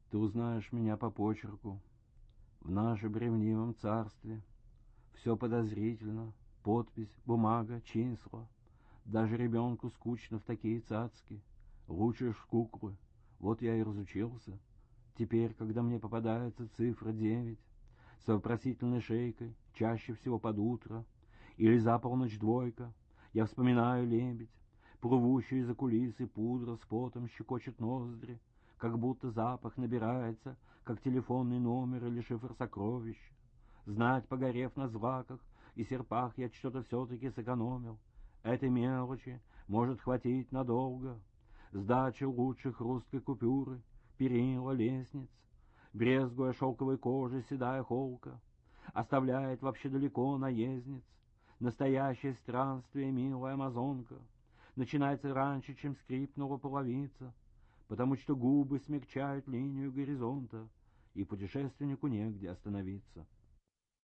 Ты узнаешь меня по почерку. В нашем ревнивом царстве все подозрительно, подпись, бумага, числа. Даже ребенку скучно в такие цацки. Лучше ж куклы. Вот я и разучился. Теперь, когда мне попадается цифра 9, с вопросительной шейкой, чаще всего под утро, или за полночь двойка, я вспоминаю лебедь, плывущую из-за кулисы пудра с потом щекочет ноздри, как будто запах набирается, как телефонный номер или шифр сокровища. Знать, погорев на злаках и серпах, я что-то все-таки сэкономил. Этой мелочи может хватить надолго. Сдача лучше хрусткой купюры, перила лестниц, брезгуя шелковой кожей седая холка, оставляет вообще далеко наездниц. Настоящее странствие, милая амазонка, начинается раньше, чем скрипнула половица, потому что губы смягчают линию горизонта, и путешественнику негде остановиться.